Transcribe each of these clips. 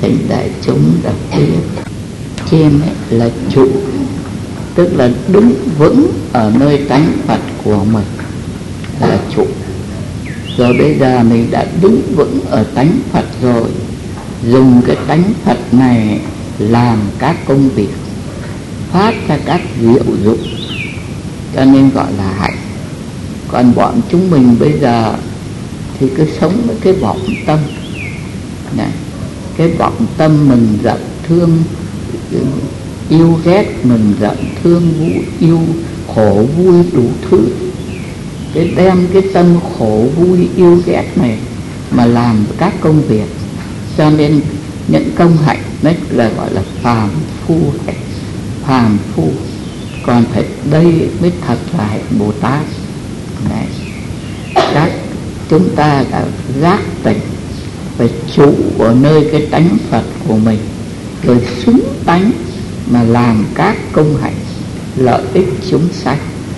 thỉnh đại chúng đặc biệt. Trên là trụ, tức là đứng vững ở nơi tánh Phật của mình là trụ. Rồi bây giờ mình đã đứng vững ở tánh Phật rồi, dùng cái tánh Phật này làm các công việc, phát ra các diệu dụng, cho nên gọi là hạnh. Còn bọn chúng mình bây giờ thì cứ sống với cái vọng tâm này. Cái vọng tâm mình giận thương yêu ghét, mình giận thương yêu khổ vui đủ thứ. Cái đem cái tâm khổ vui yêu ghét này mà làm các công việc, cho nên những công hạnh đấy là gọi là phàm phu hạnh, phàm phu. Còn phải đây mới thật là hạnh Bồ Tát này. Các chúng ta đã giác tỉnh, phải trụ ở nơi cái tánh Phật của mình, rồi xứng tánh mà làm các công hạnh lợi ích chúng sanh.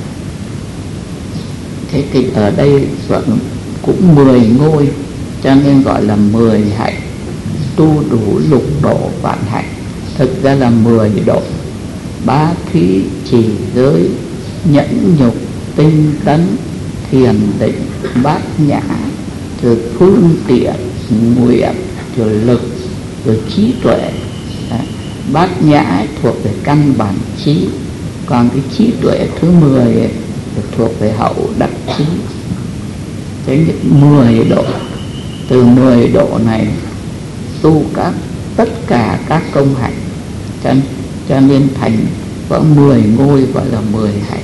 Thế thì ở đây vẫn cũng 10 ngôi, cho nên gọi là 10 hạnh, tu đủ lục độ vạn hạnh. Thực ra là 10 độ: bá thí, trì giới, nhẫn nhục, tinh tấn, thiền định, bát nhã, rồi phương tiện, nguyện, rồi lực, rồi trí tuệ. Bát nhã thuộc về căn bản trí, còn cái trí tuệ thứ 10 ấy, thuộc về hậu đắc trí. Thế 10 độ, từ 10 độ này tu tất cả các công hạnh, cho nên thành có 10 ngôi, gọi là 10 hạnh.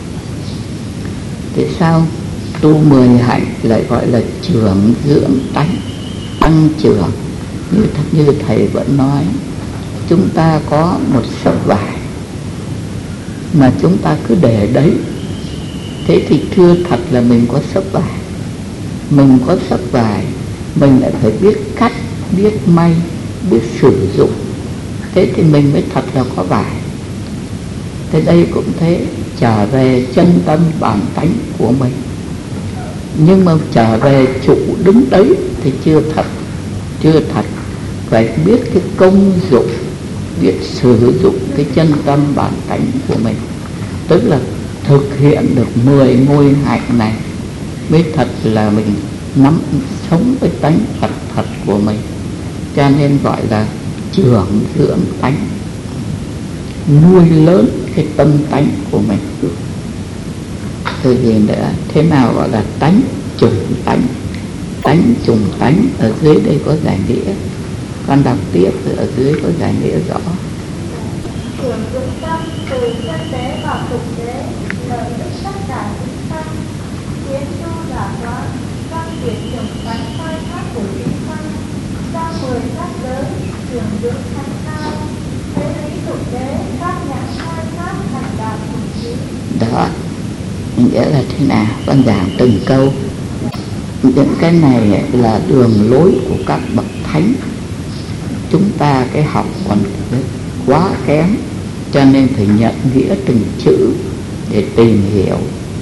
Tại sao tu 10 hạnh lại gọi là trưởng dưỡng tánh, tăng trưởng? Như thầy vẫn nói, chúng ta có một sấp vải mà chúng ta cứ để đấy, thế thì chưa thật là mình có sấp vải. Mình có sấp vải, mình lại phải biết cắt, biết may, biết sử dụng, thế thì mình mới thật là có vải. Thế đây cũng thế, trở về chân tâm bản tánh của mình. Nhưng mà trở về trụ đứng đấy thì chưa thật. Phải biết cái công dụng, biết sử dụng cái chân tâm bản tánh của mình, tức là thực hiện được 10 ngôi hạnh này mới thật là mình nắm sống với tánh Phật thật của mình. Cho nên gọi là trưởng dưỡng tánh, nuôi lớn cái tâm tánh của mình. Từ gì nữa? Thế nào gọi là tánh trùng tánh? Tánh trùng tánh ở dưới đây có giải nghĩa, con đọc tiếp ở dưới có giải nghĩa rõ. Trưởng dưỡng tâm từ chân tế vào thực tế, lợi ích tất cả chúng sanh, tiến tu giả hóa, văn triển trùng tánh khai thác của chúng sanh, ra 10 pháp giới, trưởng dưỡng thanh cao, thế lý thực tế, phát nhãn khai thác thành đạo thành trí. Đó, nghĩa là thế nào? Con giảng từng câu. Những cái này là đường lối của các bậc thánh. Chúng ta cái học còn quá kém, cho nên phải nhận nghĩa từng chữ để tìm hiểu.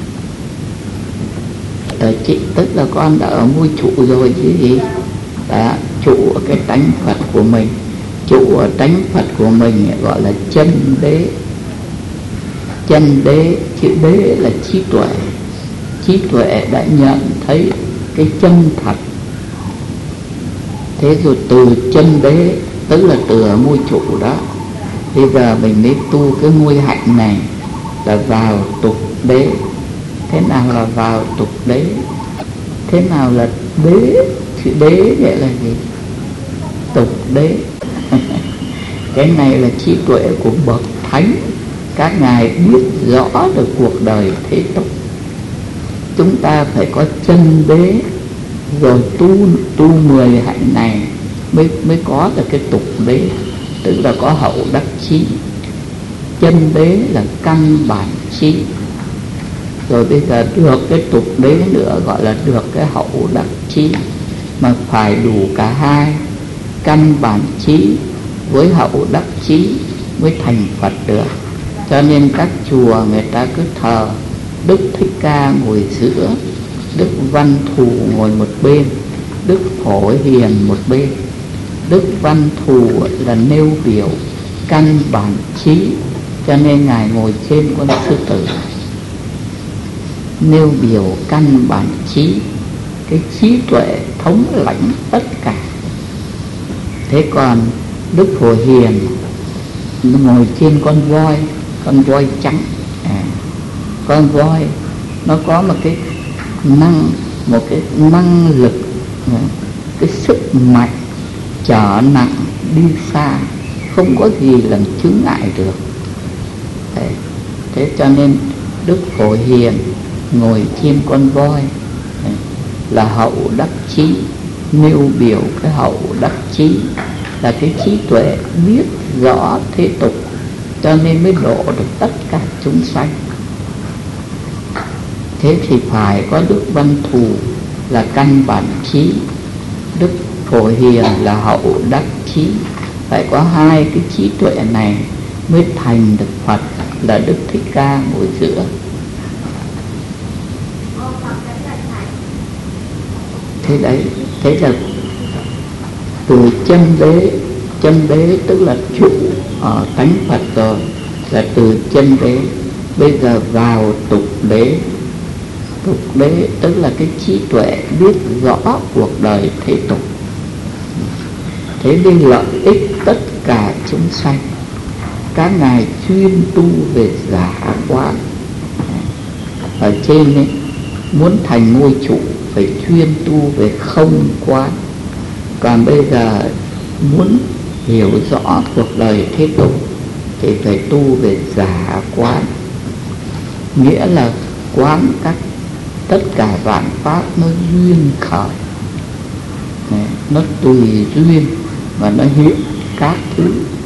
Tức là con đã ở ngôi trụ rồi chứ gì. Đó, trụ ở cái tánh Phật của mình. Trụ ở tánh Phật của mình gọi là chân đế. Chân đế, chữ đế là trí tuệ. Trí tuệ đã nhận thấy cái chân thật. Thế rồi từ chân đế, tức là từ ở ngôi trụ đó, bây giờ mình mới tu cái ngôi hạnh này là vào tục đế. Thế nào là vào tục đế? Thế nào là đế? Chữ đế vậy là gì? Tục đế. Cái này là trí tuệ của bậc thánh. Các ngài biết rõ được cuộc đời thế tục. Chúng ta phải có chân đế, rồi tu 10 hạnh này mới có được cái tục đế, tức là có hậu đắc chí. Chân đế là căn bản trí. Rồi bây giờ được cái tục đế nữa, gọi là được cái hậu đắc chí. Mà phải đủ cả hai, căn bản trí với hậu đắc chí mới thành Phật được. Cho nên các chùa người ta cứ thờ Đức Thích Ca ngồi giữa, Đức Văn Thù ngồi một bên, Đức Phổ Hiền một bên. Đức Văn Thù là nêu biểu căn bản trí, cho nên Ngài ngồi trên con sư tử. Nêu biểu căn bản trí, cái trí tuệ thống lãnh tất cả. Thế còn Đức Phổ Hiền ngồi trên con voi trắng. Con voi nó có một cái năng lực, cái sức mạnh chở nặng đi xa, không có gì làm chướng ngại được. Thế cho nên Đức Phổ Hiền ngồi trên con voi là hậu đắc chí. Nêu biểu cái hậu đắc chí là cái trí tuệ biết rõ thế tục, cho nên mới độ được tất cả chúng sanh. Thế thì phải có Đức Văn Thù là căn bản trí, Đức Phổ Hiền là hậu đắc trí. Phải có hai cái trí tuệ này mới thành được Phật là Đức Thích Ca ngồi giữa. Thế đấy, thế là từ chân đế tức là trụ ở tánh Phật rồi, là từ chân đế. Bây giờ vào tục đế. Tục đế tức là cái trí tuệ biết rõ cuộc đời thế tục, thế nên lợi ích tất cả chúng sanh. Các ngài chuyên tu về giả quán. Ở trên ấy, muốn thành ngôi trụ phải chuyên tu về không quán. Còn bây giờ muốn hiểu rõ cuộc đời thế tục thì phải tu về giả quán, nghĩa là quán tất cả vạn pháp nó duyên khởi, nó tùy duyên và nó hiện các thứ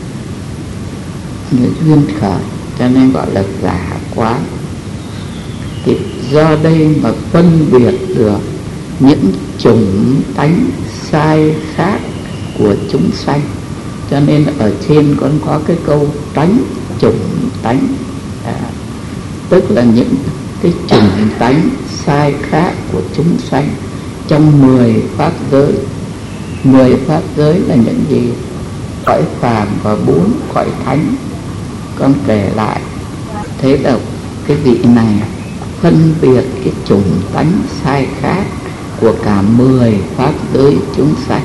như duyên khởi, cho nên gọi là giả quán. Thì do đây mà phân biệt được những chủng tánh sai khác của chúng sanh. Cho nên ở trên còn có cái câu tánh chủng tánh, tức là những cái chủng tánh sai khác của chúng sanh trong 10 pháp giới. 10 pháp giới là những gì? Cõi phàm và 4 cõi thánh. Con kể lại. Thế là cái vị này phân biệt cái chủng tánh sai khác của cả 10 pháp giới chúng sanh.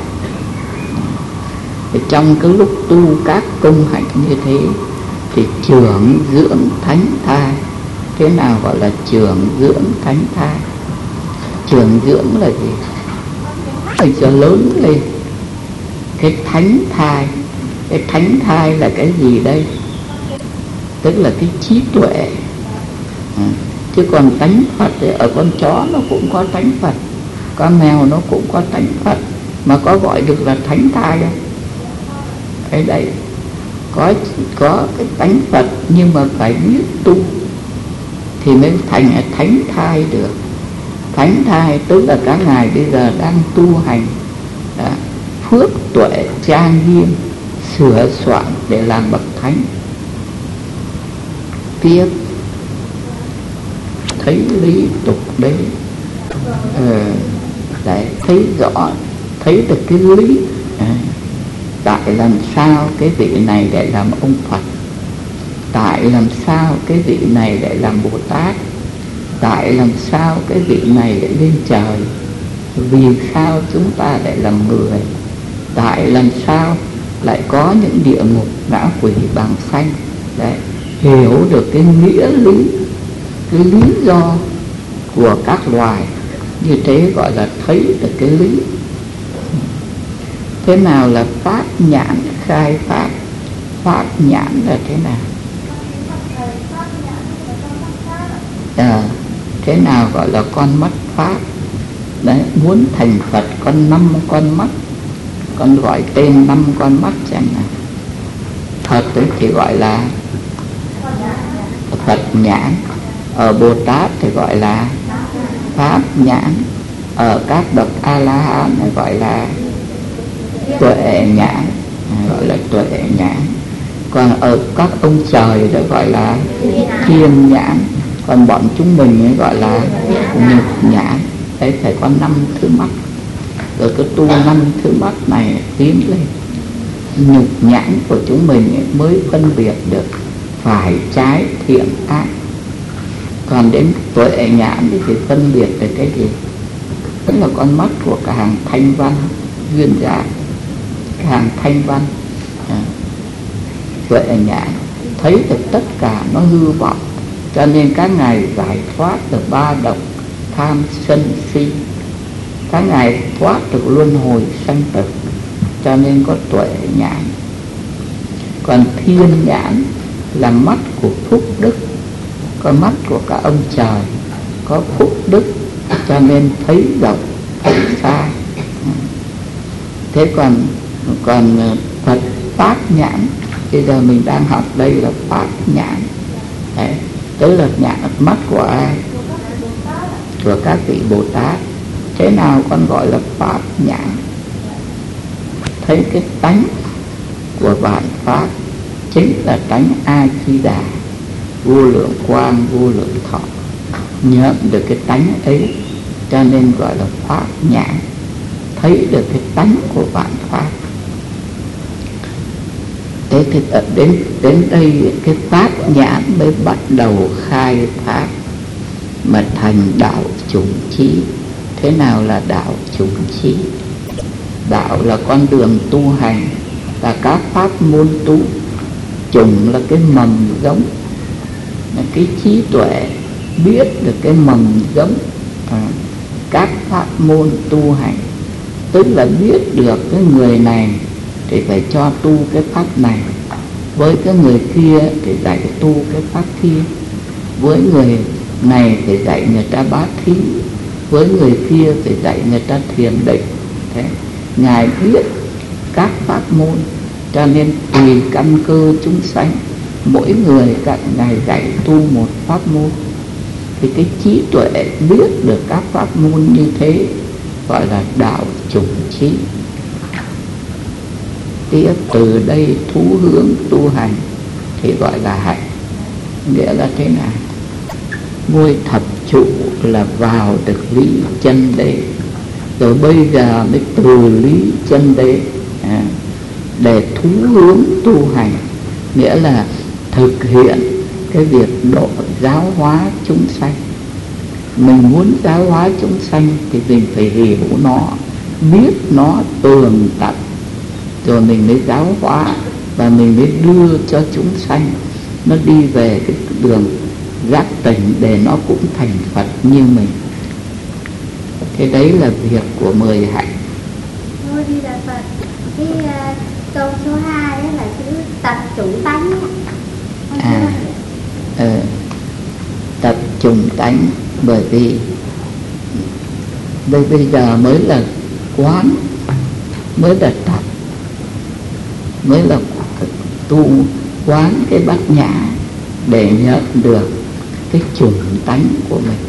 Trong cái lúc tu các công hạnh như thế thì trưởng dưỡng thánh thai. Thế nào gọi là trưởng dưỡng thánh thai? Trưởng dưỡng là gì? Phải cho lớn lên cái thánh thai. Cái thánh thai là cái gì đây? Tức là cái trí tuệ. Chứ còn tánh Phật thì ở con chó nó cũng có tánh Phật, con mèo nó cũng có tánh Phật, mà có gọi được là thánh thai không? Cái đấy có cái tánh Phật, nhưng mà phải biết tu thì mới thành thánh thai được. Thánh thai tức là các ngài bây giờ đang tu hành phước tuệ trang nghiêm, sửa soạn để làm bậc thánh. Tiếp thấy lý tục đế, để thấy rõ, thấy được cái lý. Tại làm sao cái vị này để làm ông Phật, tại làm sao cái vị này để làm Bồ Tát, tại làm sao cái vị này để lên trời, vì sao chúng ta lại làm người, tại làm sao lại có những địa ngục ngã quỷ bàng sanh. Đấy, hiểu được cái nghĩa lý, cái lý do của các loài, như thế gọi là thấy được cái lý. Thế nào là pháp nhãn khai pháp? Pháp nhãn là thế nào? Thế nào gọi là con mắt pháp? Đấy, muốn thành Phật có 5 con mắt, con gọi tên 5 con mắt chẳng nào. Phật thì gọi là Phật nhãn, ở Bồ Tát thì gọi là pháp nhãn, ở các bậc A La Hán thì gọi là tuệ nhãn, gọi là tuệ nhãn. Còn ở các ông trời đó gọi là thiên nhãn, còn bọn chúng mình gọi là nhục nhãn. Đấy, phải có 5 thứ mắt. rồi cái tu 5 thứ mắt này tiến lên. Nhục nhãn của chúng mình mới phân biệt được phải trái thiện ác. Còn đến tuệ nhãn thì phân biệt được cái gì? Tức là con mắt của cả hàng thanh văn duyên giác, cả hàng thanh văn tuệ nhãn thấy được tất cả nó hư vọng, cho nên các ngài giải thoát được 3 độc tham sân si, các ngài thoát được luân hồi sanh tử, cho nên có tuệ nhãn. Còn thiên nhãn là mắt của phúc đức, con mắt của cả ông trời có phúc đức, cho nên thấy rộng thấy xa. Thế còn Phật pháp nhãn, bây giờ mình đang học đây là pháp nhãn. Đấy, tức là nhãn mắt của ai? Của các vị Bồ Tát. Thế nào con gọi là pháp nhãn? Thấy cái tánh của vạn pháp chính là tánh A Di Đà, vô lượng quang vô lượng thọ. Nhận được cái tánh ấy cho nên gọi là pháp nhãn, thấy được cái tánh của vạn pháp. Thế thì đến đây cái pháp nhãn mới bắt đầu khai pháp mà thành đạo chủng trí. Thế nào là đạo chủng trí? Đạo là con đường tu hành, là các pháp môn tu. Chủng là cái mầm giống, là cái trí tuệ biết được cái mầm giống các pháp môn tu hành. Tức là biết được cái người này thì phải cho tu cái pháp này, với cái người kia thì dạy tu cái pháp kia, với người này thì dạy người ta bát thí, với người kia thì dạy người ta thiền định. Thế ngài biết các pháp môn, cho nên tùy căn cơ chúng sanh, mỗi người các ngài dạy tu một pháp môn. Thì cái trí tuệ biết được các pháp môn như thế gọi là đạo chủng trí. Tiếp từ đây thú hướng tu hành thì gọi là hạnh. Nghĩa là thế nào? Ngôi thập trụ là vào được lý chân đế, rồi bây giờ mới từ lý chân đế để thú hướng tu hành. Nghĩa là thực hiện cái việc độ giáo hóa chúng sanh. Mình muốn giáo hóa chúng sanh thì mình phải hiểu nó, biết nó tường tận, rồi mình mới giáo hóa và mình mới đưa cho chúng sanh nó đi về cái đường giác tỉnh để nó cũng thành Phật như mình. Thế đấy là việc của 10 hạnh. Thôi đi là Phật. Cái câu số 2 là chữ tập chủng tánh. Tập chủng tánh, bởi vì đây bây giờ mới là quán, mới là tập, mới là tu quán cái bát nhã để nhận được cái chủng tánh của mình,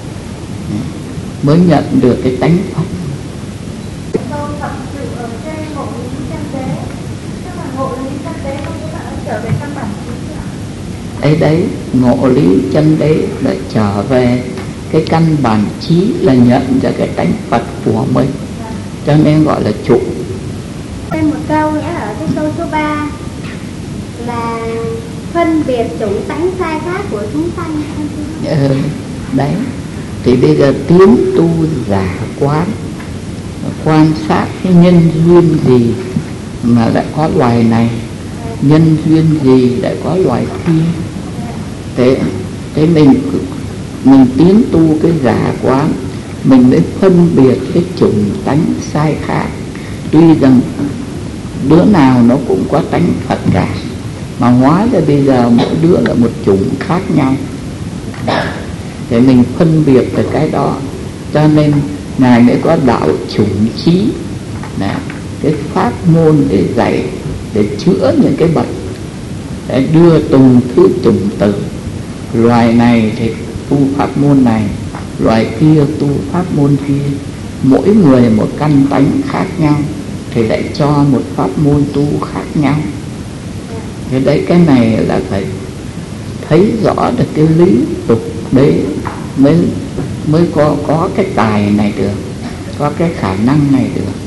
mới nhận được cái tánh Phật. Câu thập trụ ở trên ngộ lý chân đế, tức là ngộ lý chân đế không có bạn trở về căn bản trí. Đấy, ngộ lý chân đế là trở về cái căn bản trí, là nhận ra cái tánh Phật của mình, cho nên gọi là trụ. Thêm một câu nữa ở cái câu số 3 là phân biệt chủng tánh sai khác của chúng sanh. Đấy, thì bây giờ tiến tu giả quán, quan sát cái nhân duyên gì mà lại có loài này, nhân duyên gì lại có loài kia. Thế mình tiến tu cái giả quán, mình mới phân biệt cái chủng tánh sai khác. Tuy rằng đứa nào nó cũng có tánh Phật cả, mà hóa ra bây giờ mỗi đứa là một chủng khác nhau. Để mình phân biệt được cái đó, cho nên ngài mới có đạo chủng trí, cái pháp môn để dạy, để chữa những cái bệnh, để đưa từng thứ chủng tử. Loài này thì tu pháp môn này, loài kia tu pháp môn kia, mỗi người một căn tánh khác nhau thì lại cho một pháp môn tu khác nhau. Thế đấy, cái này là phải thấy rõ được cái lý tục đấy mới có cái tài này được. có cái khả năng này được.